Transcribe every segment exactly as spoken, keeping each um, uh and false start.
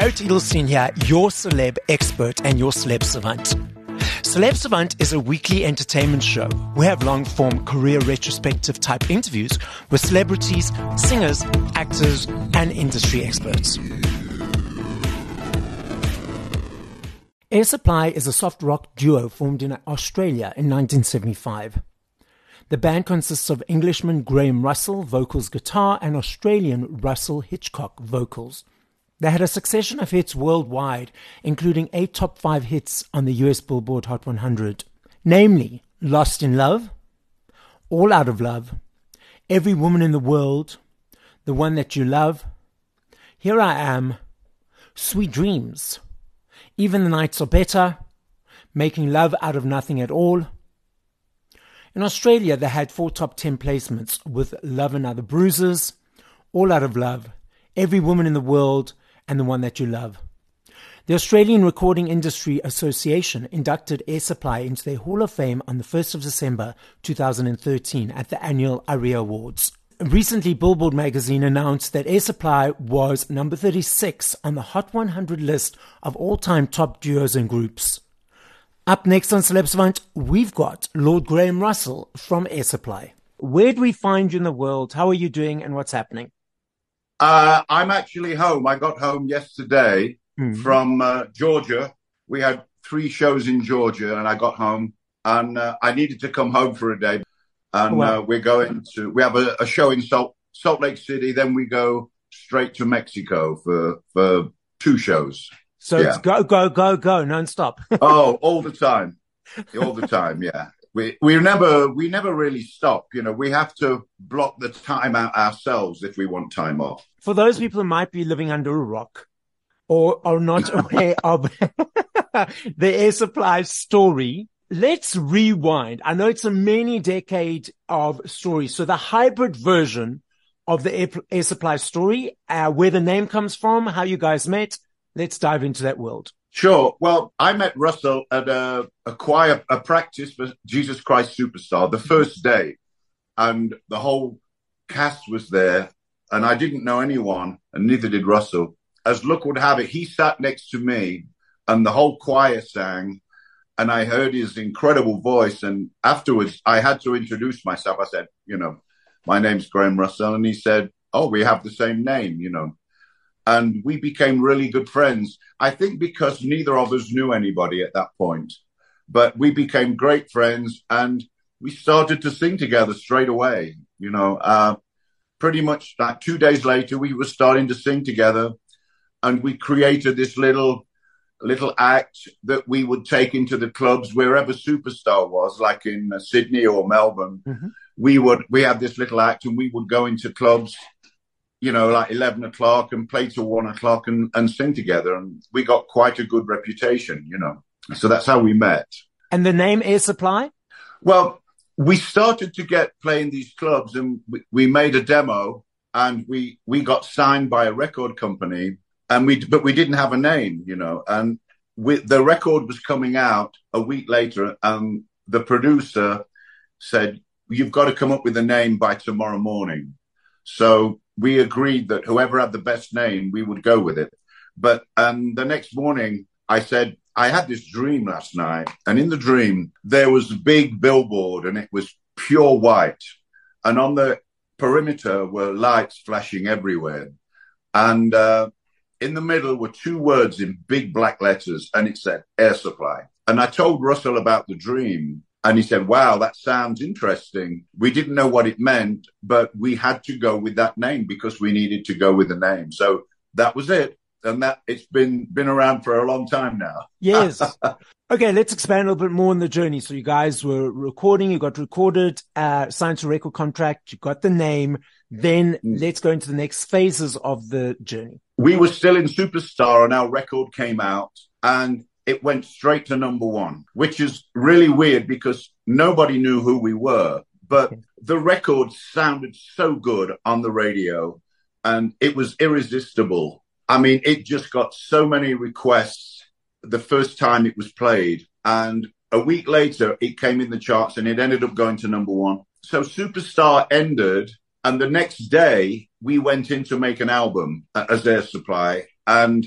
Garrett Edelstein here, your celeb expert and your celeb savant. Celeb Savant is a weekly entertainment show. We have long-form career retrospective type interviews with celebrities, singers, actors, and industry experts. Air Supply is a soft rock duo formed in Australia in nineteen seventy-five. The band consists of Englishman Graham Russell, vocals, guitar, and Australian Russell Hitchcock, vocals. They had a succession of hits worldwide, including eight top five hits on the U S Billboard Hot one hundred, namely Lost in Love, All Out of Love, Every Woman in the World, The One That You Love, Here I Am, Sweet Dreams, Even the Nights Are Better, Making Love Out of Nothing at All. In Australia, they had four top ten placements with Love and Other Bruises, All Out of Love, Every Woman in the World, and The One That You Love. The Australian Recording Industry Association inducted Air Supply into their Hall of Fame on the first of December two thousand thirteen at the annual ARIA Awards. Recently, Billboard magazine announced that Air Supply was number thirty-six on the Hot one hundred list of all-time top duos and groups. Up next on Celeb Savant, we've got Lord Graham Russell from Air Supply. Where do we find you in the world? How are you doing and what's happening? Uh, I'm actually home. I got home yesterday mm. from uh, Georgia. We had three shows in Georgia, and I got home, and uh, I needed to come home for a day. And oh, wow. uh, we're going to, we have a, a show in Salt, Salt Lake City, then we go straight to Mexico for, for two shows. So yeah. It's go, go, go, go, non-stop. Oh, all the time. All the time, yeah. We we never we never really stop. You know, we have to block the time out ourselves if we want time off. For those people who might be living under a rock or are not aware of the Air Supply story, let's rewind. I know it's a many decade of story. So the hybrid version of the Air, Air Supply story, uh, where the name comes from, how you guys met. Let's dive into that world. Sure. Well, I met Russell at a, a choir, a practice for Jesus Christ Superstar the first day, and the whole cast was there, and I didn't know anyone, and neither did Russell. As luck would have it, he sat next to me, and the whole choir sang, and I heard his incredible voice, and afterwards I had to introduce myself. I said, you know, my name's Graham Russell, and he said, oh, we have the same name, you know. And we became really good friends, I think because neither of us knew anybody at that point. But we became great friends, and we started to sing together straight away. You know, uh, pretty much like two days later, we were starting to sing together, and we created this little little act that we would take into the clubs wherever Superstar was, like in uh, Sydney or Melbourne. Mm-hmm. We would we had this little act, and we would go into clubs, you know, like eleven o'clock and play till one o'clock and, and sing together. And we got quite a good reputation, you know. So that's how we met. And the name Air Supply? Well, we started to get playing these clubs, and we, we made a demo, and we, we got signed by a record company, and we but we didn't have a name, you know. And we, the record was coming out a week later, and the producer said, you've got to come up with a name by tomorrow morning. So we agreed that whoever had the best name, we would go with it. But um, the next morning, I said, I had this dream last night. And in the dream, there was a big billboard, and it was pure white. And on the perimeter were lights flashing everywhere. And uh, in the middle were two words in big black letters, and it said Air Supply. And I told Russell about the dream. And he said, wow, that sounds interesting. We didn't know what it meant, but we had to go with that name because we needed to go with the name. So that was it. And that it's been been around for a long time now. Yes. Okay, let's expand a little bit more on the journey. So you guys were recording, you got recorded, uh, signed to a record contract, you got the name. Then mm. let's go into the next phases of the journey. We were still in Superstar, and our record came out, and it went straight to number one, which is really weird because nobody knew who we were. But the record sounded so good on the radio, and it was irresistible. I mean, it just got so many requests the first time it was played. And a week later, it came in the charts, and it ended up going to number one. So Superstar ended, and the next day, we went in to make an album as Air Supply. And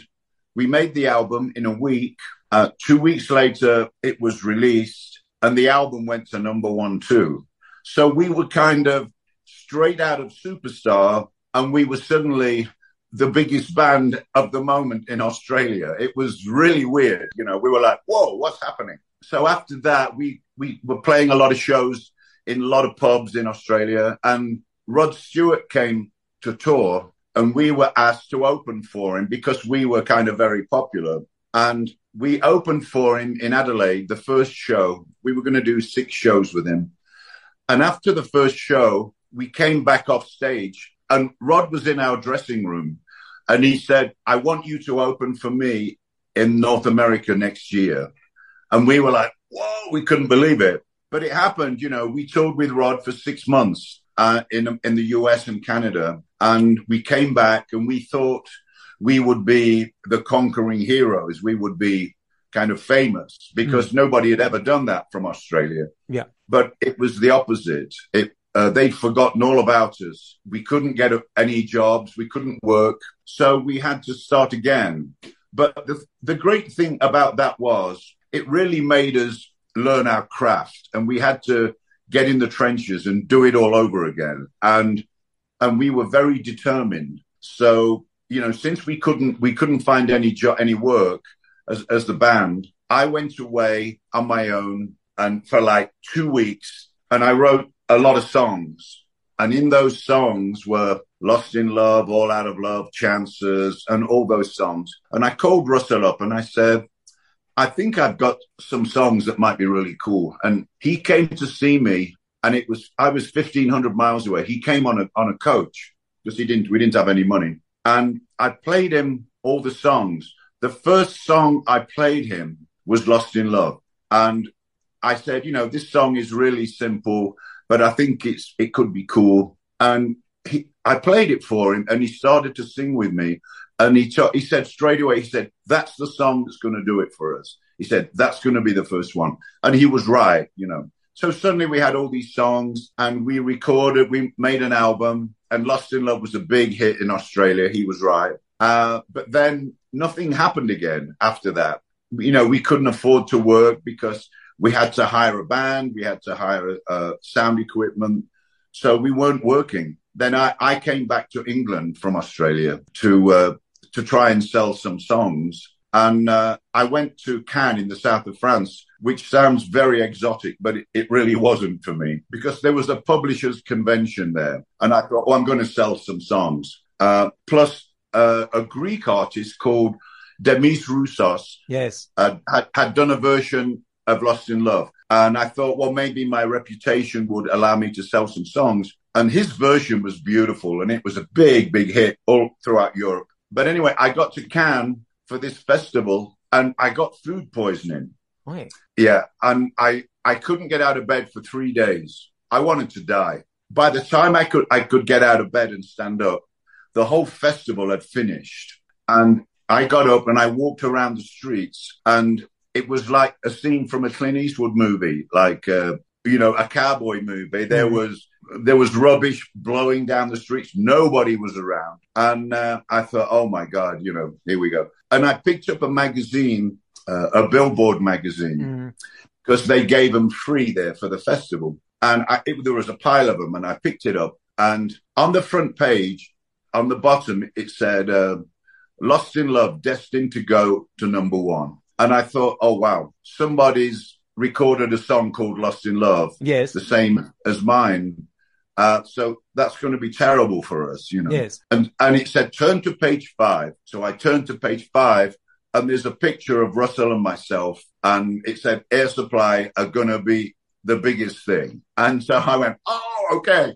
we made the album in a week. Uh, two weeks later, it was released, and the album went to number one too. So we were kind of straight out of Superstar, and we were suddenly the biggest band of the moment in Australia. It was really weird. You know, we were like, whoa, what's happening? So after that, we, we were playing a lot of shows in a lot of pubs in Australia, and Rod Stewart came to tour, and we were asked to open for him because we were kind of very popular. And we opened for him in Adelaide, the first show. We were going to do six shows with him. And after the first show, we came back off stage, and Rod was in our dressing room, and he said, I want you to open for me in North America next year. And we were like, whoa, we couldn't believe it. But it happened. You know, we toured with Rod for six months uh, in, in the U S and Canada. And we came back, and we thought we would be the conquering heroes. We would be kind of famous because mm. nobody had ever done that from Australia. Yeah. But it was the opposite. It, uh, they'd forgotten all about us. We couldn't get any jobs. We couldn't work. So we had to start again. But the, the great thing about that was it really made us learn our craft, and we had to get in the trenches and do it all over again. And, and we were very determined. So, you know, since we couldn't, we couldn't find any jo- any work as, as the band, I went away on my own and for like two weeks, and I wrote a lot of songs. And in those songs were Lost in Love, All Out of Love, Chances, and all those songs. And I called Russell up and I said, I think I've got some songs that might be really cool. And he came to see me, and it was, I was fifteen hundred miles away. He came on a, on a coach because he didn't, we didn't have any money. And I played him all the songs. The first song I played him was Lost in Love. And I said, you know, this song is really simple, but I think it's, it could be cool. And he, I played it for him, and he started to sing with me. And he, t- he said straight away, he said, that's the song that's going to do it for us. He said, that's going to be the first one. And he was right, you know. So suddenly we had all these songs, and we recorded, we made an album, and Lost in Love was a big hit in Australia. He was right. Uh, but then nothing happened again after that. You know, we couldn't afford to work because we had to hire a band. We had to hire uh, sound equipment. So we weren't working. Then I, I came back to England from Australia to uh, to try and sell some songs. And uh, I went to Cannes in the south of France, which sounds very exotic, but it, it really wasn't for me because there was a publishers convention there. And I thought, oh, I'm going to sell some songs. Uh, plus uh, a Greek artist called Demis Roussos yes. uh, had, had done a version of Lost in Love. And I thought, well, maybe my reputation would allow me to sell some songs. And his version was beautiful, and it was a big, big hit all throughout Europe. But anyway, I got to Cannes for this festival, and I got food poisoning. Right. Yeah, and I, I couldn't get out of bed for three days. I wanted to die. By the time I could I could get out of bed and stand up, the whole festival had finished. And I got up and I walked around the streets, and it was like a scene from a Clint Eastwood movie, like, uh, you know, a cowboy movie. There mm. was there was rubbish blowing down the streets. Nobody was around. And uh, I thought, oh, my God, you know, here we go. And I picked up a magazine, uh, a Billboard magazine, because mm. they gave them free there for the festival. And I, it, there was a pile of them, and I picked it up. And on the front page, on the bottom, it said, uh, Lost in Love, destined to go to number one. And I thought, oh, wow, somebody's recorded a song called Lost in Love. Yes. The same as mine. Uh, so that's going to be terrible for us, you know. Yes. And and it said, turn to page five. So I turned to page five, and there's a picture of Russell and myself. And it said, Air Supply are going to be the biggest thing. And so I went, oh, okay.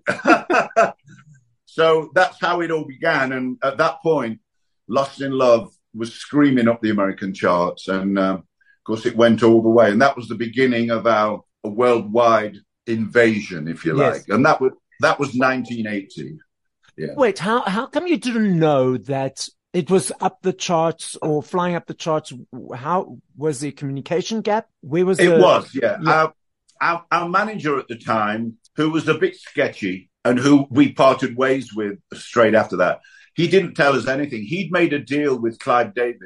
So that's how it all began. And at that point, Lost in Love was screaming up the American charts. And, uh, of course, it went all the way. And that was the beginning of our worldwide invasion, if you yes. like. And that was that was nineteen eighty. Yeah. Wait, how how come you didn't know that it was up the charts or flying up the charts? How was the communication gap? Where was it? The... It was, yeah. yeah. Our, our, our manager at the time, who was a bit sketchy and who we parted ways with straight after that, he didn't tell us anything. He'd made a deal with Clive Davis,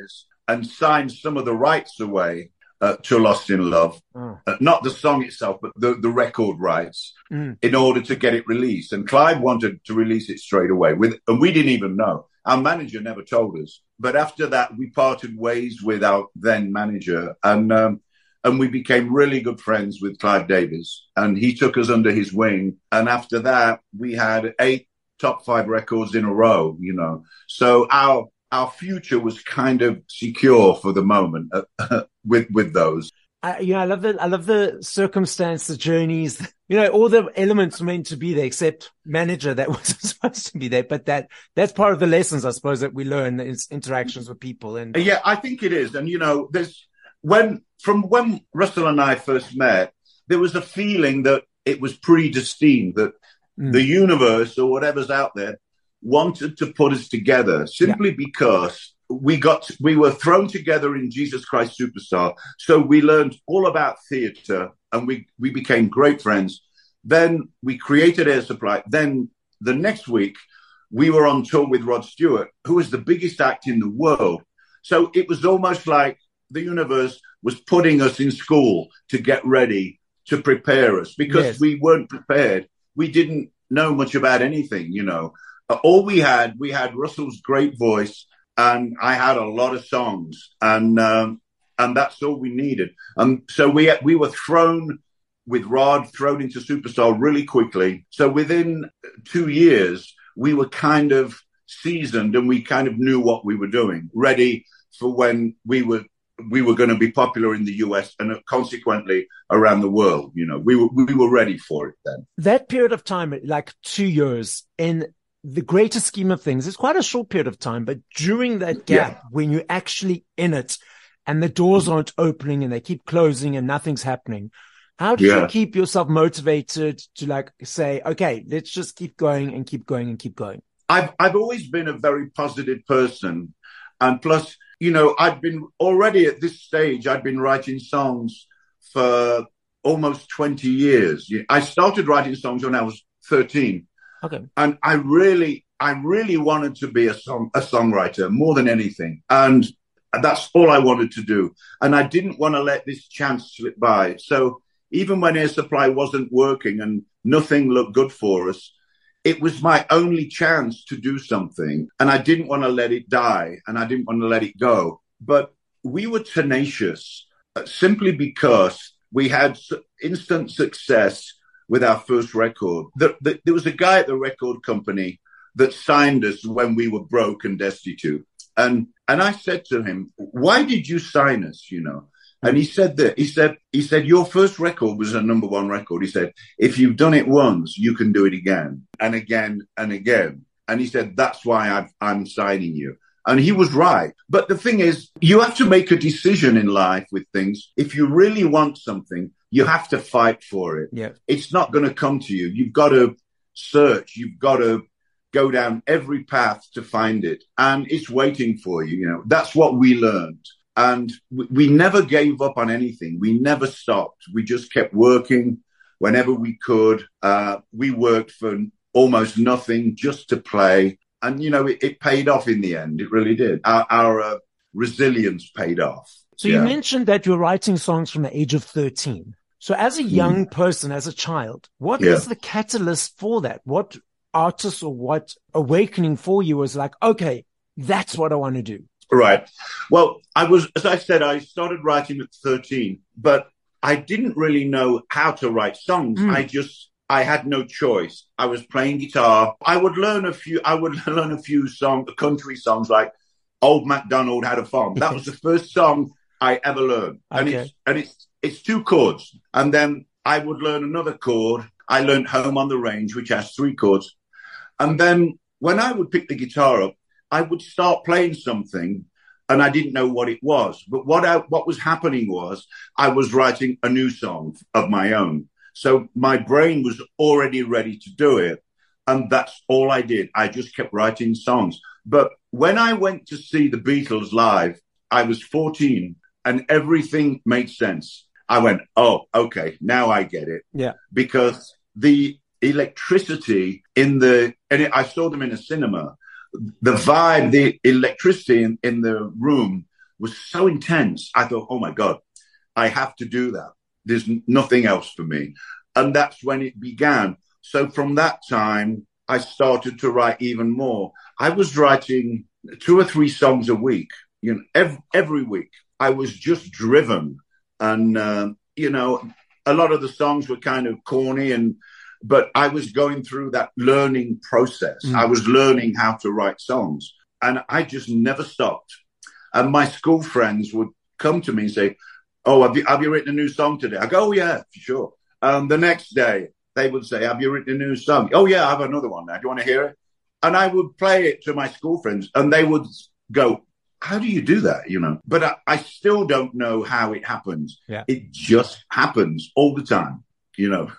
and signed some of the rights away uh, to Lost in Love. Oh. Uh, not the song itself, but the, the record rights mm. in order to get it released. And Clive wanted to release it straight away, with, and we didn't even know. Our manager never told us. But after that, we parted ways with our then manager, and um, and we became really good friends with Clive Davis. And he took us under his wing. And after that, we had eight top five records in a row, you know. So our our future was kind of secure for the moment uh, with with those. I, you know, I love the I love the circumstance, the journeys. You know, all the elements were meant to be there, except manager that wasn't supposed to be there. But that that's part of the lessons, I suppose, that we learn in interactions with people. And yeah, I think it is. And you know, there's when from when Russell and I first met, there was a feeling that it was predestined, that mm. the universe or whatever's out there wanted to put us together simply yeah. because we got we were thrown together in Jesus Christ Superstar. So we learned all about theatre, and we we became great friends. Then we created Air Supply. Then the next week we were on tour with Rod Stewart, who was the biggest act in the world. So it was almost like the universe was putting us in school to get ready, to prepare us, because yes. we weren't prepared. We didn't know much about anything, you know. All we had, we had Russell's great voice, and I had a lot of songs, and um, and that's all we needed. And so we we were thrown with Rod, thrown into Superstar really quickly. So within two years, we were kind of seasoned, and we kind of knew what we were doing, ready for when we were we were going to be popular in the U S and consequently around the world. You know, we were we were ready for it then. That period of time, like two years, in the greater scheme of things, it's quite a short period of time, but during that gap, yeah. when you're actually in it and the doors aren't opening and they keep closing and nothing's happening, how do yeah. you keep yourself motivated to like say, okay, let's just keep going and keep going and keep going? I've, I've always been a very positive person. And plus, you know, I'd been already at this stage, I'd been writing songs for almost twenty years. I started writing songs when I was thirteen. Okay. And I really, I really wanted to be a song, a songwriter more than anything. And that's all I wanted to do. And I didn't want to let this chance slip by. So even when Air Supply wasn't working and nothing looked good for us, it was my only chance to do something. And I didn't want to let it die, and I didn't want to let it go. But we were tenacious uh, simply because we had instant success with our first record. The, the, there was a guy at the record company that signed us when we were broke and destitute. And and I said to him, why did you sign us, you know? And he said that, he said, he said, your first record was a number one record. He said, if you've done it once, you can do it again and again and again. And he said, that's why I've, I'm signing you. And he was right. But the thing is, you have to make a decision in life with things. If you really want something, you have to fight for it. Yeah. It's not going to come to you. You've got to search. You've got to go down every path to find it. And it's waiting for you. You know, that's what we learned. And we, we never gave up on anything. We never stopped. We just kept working whenever we could. Uh, we worked for almost nothing just to play. And, you know, it, it paid off in the end. It really did. Our, our uh, resilience paid off. So yeah. You mentioned that you're writing songs from the age of thirteen. So as a young mm. person, as a child, what yeah. was the catalyst for that? What artist or what awakening for you was like, okay, that's what I want to do? Right. Well, I was, as I said, I started writing at thirteen, but I didn't really know how to write songs. Mm. I just, I had no choice. I was playing guitar. I would learn a few, I would learn a few song, country songs like Old MacDonald Had a Farm. That was the first song I ever learned. Okay. And it's, and it's, it's two chords. And then I would learn another chord. I learned Home on the Range, which has three chords. And then when I would pick the guitar up, I would start playing something and I didn't know what it was. But what I, what was happening was I was writing a new song of my own. So my brain was already ready to do it. And that's all I did. I just kept writing songs. But when I went to see the Beatles live, I was fourteen and everything made sense. I went, oh, okay, now I get it. Yeah. Because the electricity in the, and it, I saw them in a cinema, the vibe, the electricity in, in the room was so intense. I thought, oh my God, I have to do that. There's nothing else for me. And that's when it began. So from that time, I started to write even more. I was writing two or three songs a week, you know, every, every week. I was just driven. And, uh, you know, a lot of the songs were kind of corny, and but I was going through that learning process. Mm. I was learning how to write songs, and I just never stopped. And my school friends would come to me and say, oh, have you, have you written a new song today? I go, oh, yeah, for sure. Um, the next day, they would say, have you written a new song? Oh, yeah, I have another one now. Do you want to hear it? And I would play it to my school friends, and they would go, how do you do that? You know, but I, I still don't know how it happens. Yeah. It just happens all the time, you know.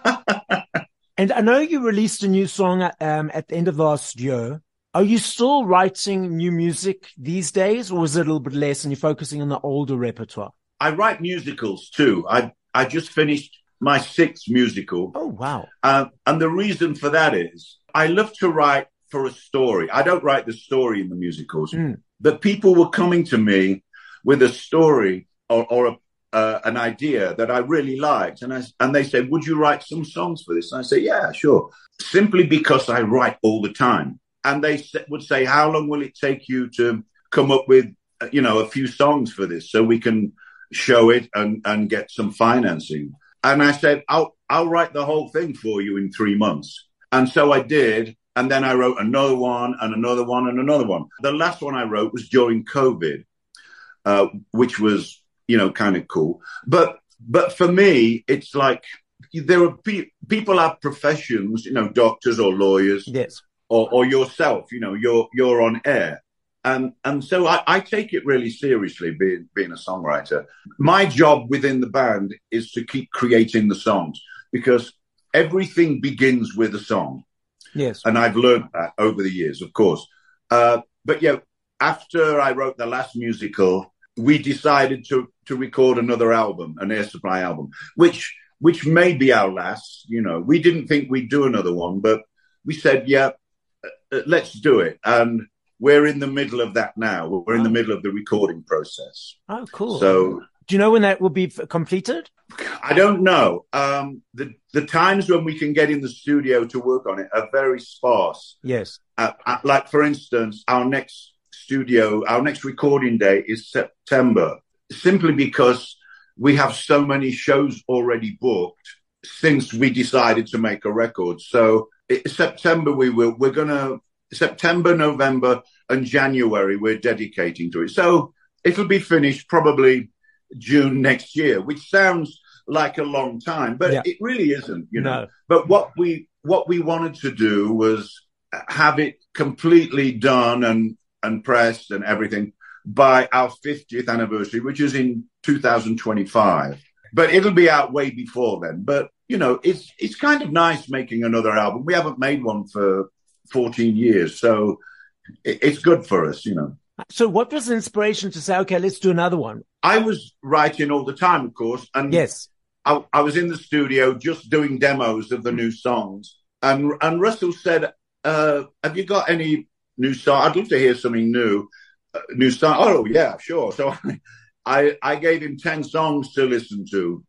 And I know you released a new song um, at the end of last year. Are you still writing new music these days, or is it a little bit less and you're focusing on the older repertoire? I write musicals too. I I just finished my sixth musical. Oh, wow. Uh, and the reason for that is I love to write for a story. I don't write the story in the musicals. Mm. But people were coming to me with a story or, or a, uh, an idea that I really liked. And I, and they said, would you write some songs for this? And I say, yeah, sure. Simply because I write all the time. And they would say, how long will it take you to come up with, you know, a few songs for this so we can show it and, and get some financing? And I said, I'll, I'll write the whole thing for you in three months. And so I did. And then I wrote another one and another one and another one. The last one I wrote was during COVID, uh, which was, you know, kind of cool. But but for me, it's like there are pe- people have professions, you know, doctors or lawyers, yes, or, or yourself, you know, you're you're on air. And and so I, I take it really seriously, being being a songwriter. My job within the band is to keep creating the songs, because everything begins with a song. Yes. And I've learned that over the years, of course. Uh, but yeah, after I wrote the last musical, we decided to to record another album, an Air Supply album, which which may be our last. You know, we didn't think we'd do another one, but we said, yeah, uh, let's do it. And we're in the middle of that now. We're in the middle of the recording process. Oh, cool. So, do you know when that will be f- completed? I don't know. Um, the the times when we can get in the studio to work on it are very sparse. Yes. Uh, uh, like, for instance, our next studio, our next recording day is September, simply because we have so many shows already booked since we decided to make a record. So it, September, we will, we're going to, September, November and January, we're dedicating to it. So it'll be finished probably June next year, which sounds like a long time, but yeah. It really isn't, you know. No. But what we what we wanted to do was have it completely done and and pressed and everything by our fiftieth anniversary, which is in two thousand twenty-five. But it'll be out way before then. But you know, it's it's kind of nice making another album. We haven't made one for fourteen years, so it, it's good for us, you know. So what was the inspiration to say, okay, let's do another one? I was writing all the time, of course. And yes, I, I was in the studio just doing demos of the new songs. And and Russell said, uh, have you got any new song? I'd love to hear something new. Uh, new song. Oh, yeah, sure. So I, I, I gave him ten songs to listen to.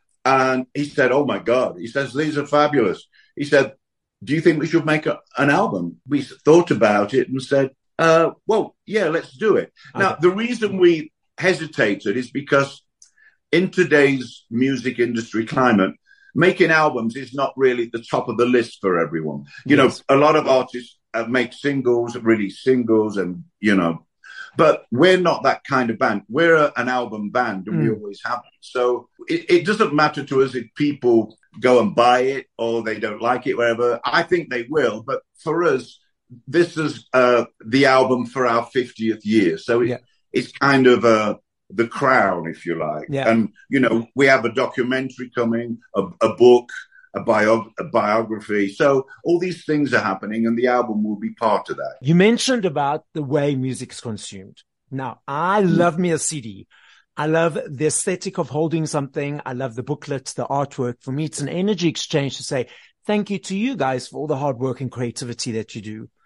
And he said, oh, my God. He says, these are fabulous. He said, do you think we should make a, an album? We thought about it and said, Uh, well, yeah, let's do it. Okay. Now, the reason we hesitated is because in today's music industry climate, making albums is not really the top of the list for everyone. You yes. know, a lot of artists uh, make singles, release singles, and, you know, but we're not that kind of band. We're a, an album band, and mm. we always have. So it, it doesn't matter to us if people go and buy it or they don't like it, whatever. I think they will. But for us, this is uh, the album for our fiftieth year. So it, yeah. it's kind of uh, the crown, if you like. Yeah. And, you know, we have a documentary coming, a, a book, a, bio, a biography. So all these things are happening, and the album will be part of that. You mentioned about the way music's consumed. Now, I mm. love me a C D. I love the aesthetic of holding something. I love the booklets, the artwork. For me, it's an energy exchange to say thank you to you guys for all the hard work and creativity that you do.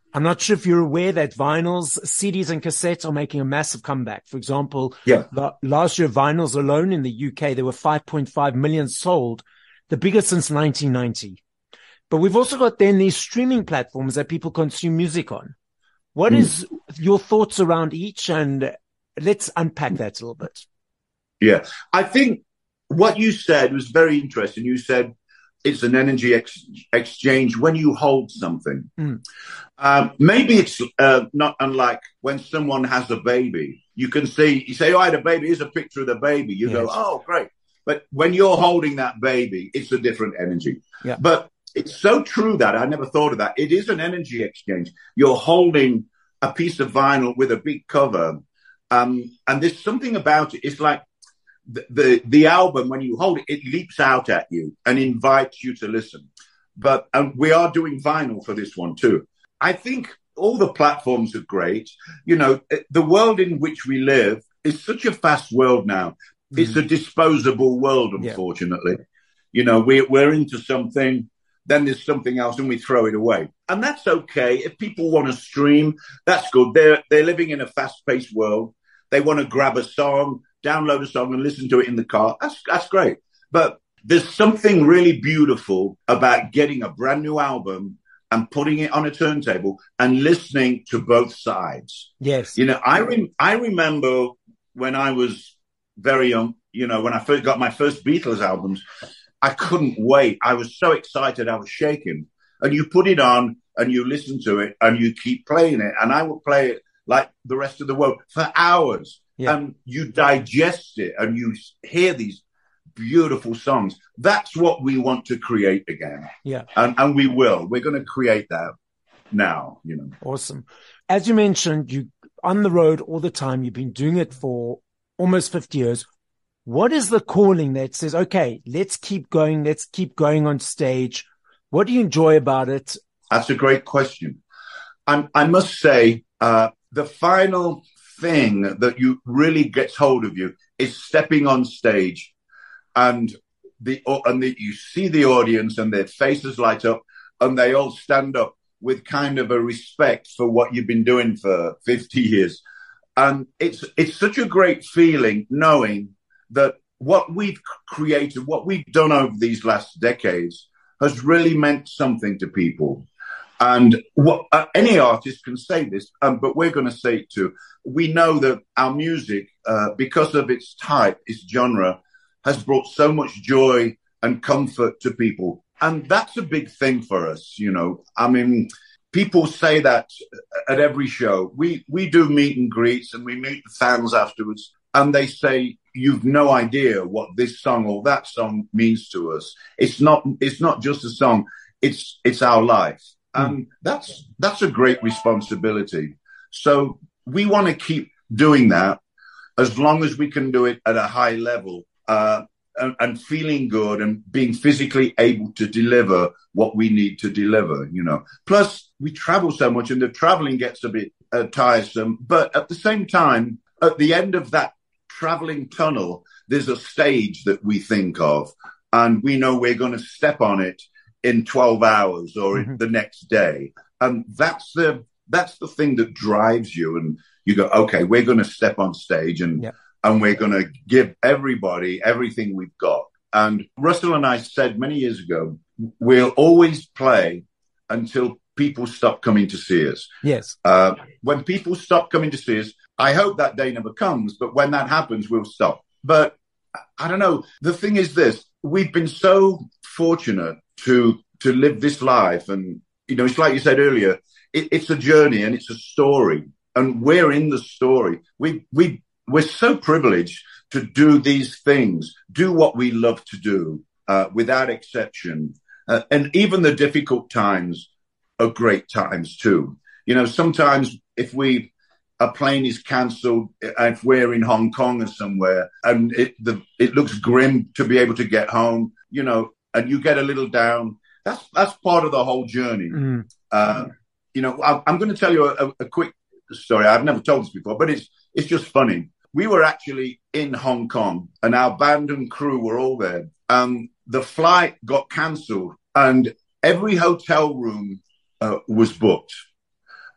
I'm not sure if you're aware that vinyls, C Ds and cassettes are making a massive comeback. For example, Yeah. the, last year vinyls alone in the U K, there were five point five million sold, the biggest since nineteen ninety. But we've also got then these streaming platforms that people consume music on. What mm. is your thoughts around each? And let's unpack that a little bit. Yeah, I think what you said was very interesting. You said it's an energy ex- exchange when you hold something. Mm. Um, maybe it's uh, not unlike when someone has a baby. You can see, you say, oh, I had a baby. Here's a picture of the baby. You yes. go, oh, great. But when you're holding that baby, it's a different energy. Yeah. But it's so true that I never thought of that. It is an energy exchange. You're holding a piece of vinyl with a big cover. Um, and there's something about it. It's like the, the, the album, when you hold it, it leaps out at you and invites you to listen. But um, we are doing vinyl for this one too. I think all the platforms are great. You know, the world in which we live is such a fast world now. Mm-hmm. It's a disposable world, unfortunately. Yeah. You know, we, we're into something, then there's something else and we throw it away. And that's okay. If people want to stream, that's good. They're, they're living in a fast-paced world. They want to grab a song, download a song and listen to it in the car. That's, that's great. But there's something really beautiful about getting a brand new album and putting it on a turntable and listening to both sides. Yes. You know, I, rem- I remember when I was very young, you know, when I first got my first Beatles albums, I couldn't wait. I was so excited. I was shaking. And you put it on and you listen to it and you keep playing it. And I would play it like the rest of the world for hours. Yeah. And you digest it and you hear these beautiful songs. That's what we want to create again. Yeah. And, and we will. We're going to create that now, you know. Awesome. As you mentioned, you on the road all the time. You've been doing it for almost fifty years. What is the calling that says, okay, let's keep going. Let's keep going on stage. What do you enjoy about it? That's a great question. I, I must say, uh, the final thing that you really gets hold of you is stepping on stage and the, and the, you see the audience and their faces light up and they all stand up with kind of a respect for what you've been doing for fifty years. And it's, it's such a great feeling knowing that what we've created, what we've done over these last decades has really meant something to people. And what uh, any artist can say this, um, but we're going to say it too. We know that our music, uh, because of its type, its genre, has brought so much joy and comfort to people. And that's a big thing for us, you know. I mean, people say that at every show. We, we do meet and greets and we meet the fans afterwards. And they say, you've no idea what this song or that song means to us. It's not, it's not just a song. It's, it's our life. And um, that's, that's a great responsibility. So we want to keep doing that as long as we can do it at a high level, uh, and, and feeling good and being physically able to deliver what we need to deliver, you know. Plus we travel so much and the traveling gets a bit uh, tiresome, but at the same time, at the end of that traveling tunnel, there's a stage that we think of and we know we're going to step on it in twelve hours or mm-hmm. the next day. And that's the, that's the thing that drives you. And you go, okay, we're going to step on stage and, yeah. and we're going to give everybody everything we've got. And Russell and I said many years ago, we'll always play until people stop coming to see us. Yes. Uh, when people stop coming to see us, I hope that day never comes, but when that happens, we'll stop. But I don't know. The thing is this, we've been so fortunate to to live this life. And, you know, it's like you said earlier, it, it's a journey and it's a story. And we're in the story. We, we, we're so privileged to do these things, do what we love to do, uh, without exception. Uh, and even the difficult times are great times too. You know, sometimes if we, a plane is cancelled, if we're in Hong Kong or somewhere, and it the it looks grim to be able to get home, you know, and you get a little down. That's that's part of the whole journey. Mm. Uh, you know, I, I'm going to tell you a, a quick story. I've never told this before, but it's it's just funny. We were actually in Hong Kong, and our band and crew were all there. Um, the flight got cancelled, and every hotel room uh, was booked.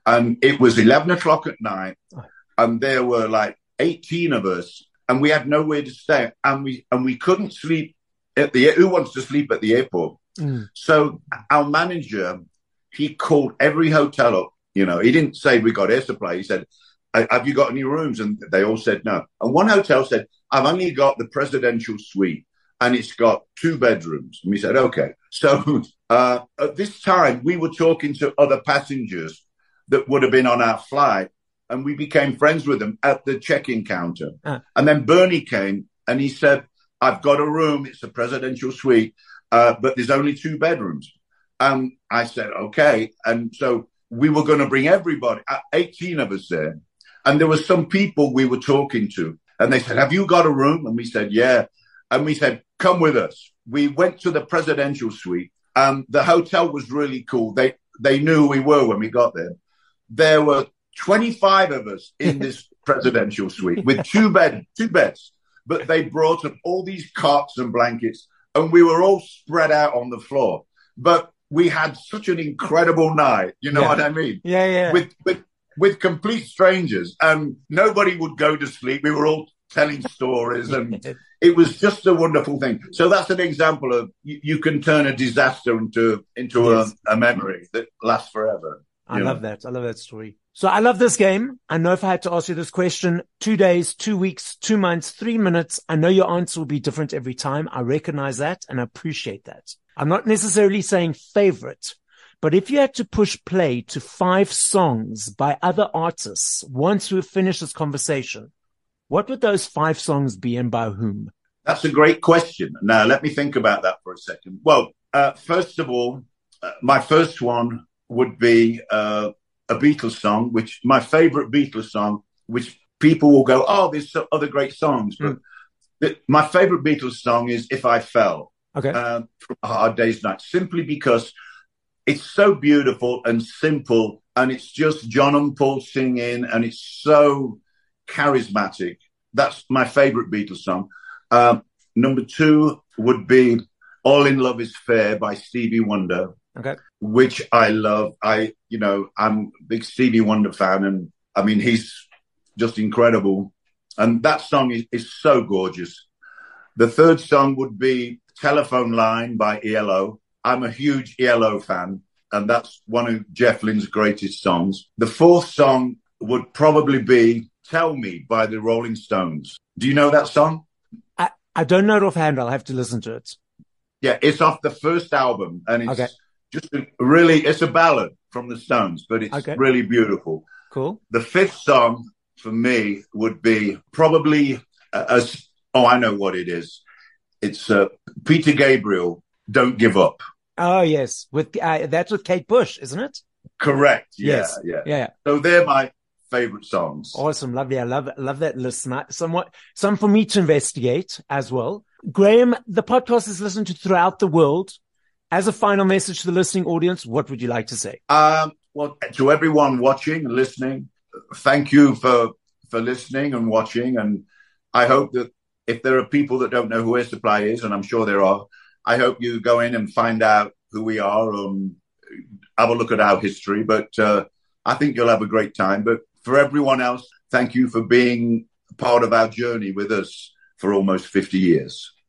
And it was eleven o'clock at night, and there were like eighteen of us, and we had nowhere to stay, and we and we couldn't sleep at the. Who wants to sleep at the airport? Mm. So our manager, he called every hotel up. You know, he didn't say we got air supply. He said, "Have you got any rooms?" And they all said no. And one hotel said, "I've only got the presidential suite, and it's got two bedrooms." And we said, "Okay." So uh, at this time, we were talking to other passengers that would have been on our flight, and we became friends with them at the check-in counter. Uh. And then Bernie came, and he said, "I've got a room. It's a presidential suite, uh, but there's only two bedrooms." And I said, "Okay." And so we were going to bring everybody, eighteen of us there. And there were some people we were talking to, and they said, "Have you got a room?" And we said, "Yeah." And we said, "Come with us." We went to the presidential suite. Um, the hotel was really cool. They they knew who we were when we got there. There were twenty-five of us in this presidential suite with two bed, two beds. But they brought up all these cots and blankets, and we were all spread out on the floor. But we had such an incredible night. You know yeah. what I mean? Yeah, yeah. With with with complete strangers, and nobody would go to sleep. We were all telling stories, and it was just a wonderful thing. So that's an example of you, you can turn a disaster into into yes. a, a memory that lasts forever. I love know? that. I love that story. So I love this game. I know if I had to ask you this question, two days, two weeks, two months, three minutes, I know your answer will be different every time. I recognize that and I appreciate that. I'm not necessarily saying favorite, but if you had to push play to five songs by other artists once we've finished this conversation, what would those five songs be and by whom? That's a great question. Now, let me think about that for a second. Well, uh, first of all, uh, my first one would be uh, a Beatles song, which my favorite Beatles song, which people will go, "Oh, there's some other great songs." But mm. the, my favorite Beatles song is "If I Fell." Okay. Uh, from A Hard Day's Night, simply because it's so beautiful and simple, and it's just John and Paul singing, and it's so charismatic. That's my favorite Beatles song. Um, number two would be "All in Love Is Fair" by Stevie Wonder. Okay. Which I love. I, you know, I'm a big Stevie Wonder fan, and I mean, he's just incredible. And that song is, is so gorgeous. The third song would be "Telephone Line" by E L O. I'm a huge E L O fan, and that's one of Jeff Lynne's greatest songs. The fourth song would probably be "Tell Me" by the Rolling Stones. Do you know that song? I, I don't know it offhand. I'll have to listen to it. Yeah, it's off the first album, and it's okay. just a, really, it's a ballad from the Stones, but it's okay. really beautiful. Cool. The fifth song for me would be probably, uh, as oh, I know what it is. It's uh, Peter Gabriel, "Don't Give Up." Oh, yes. With uh, that's with Kate Bush, isn't it? Correct. Yeah, yes. yeah, yeah. So they're my favorite songs. Awesome. Lovely. I love love that list. Somewhat, some for me to investigate as well. Graham, the podcast is listened to throughout the world. As a final message to the listening audience, what would you like to say? Um, well, to everyone watching and listening, thank you for, for listening and watching. And I hope that if there are people that don't know who Air Supply is, and I'm sure there are, I hope you go in and find out who we are, um, have a look at our history. But uh, I think you'll have a great time. But for everyone else, thank you for being part of our journey with us for almost fifty years.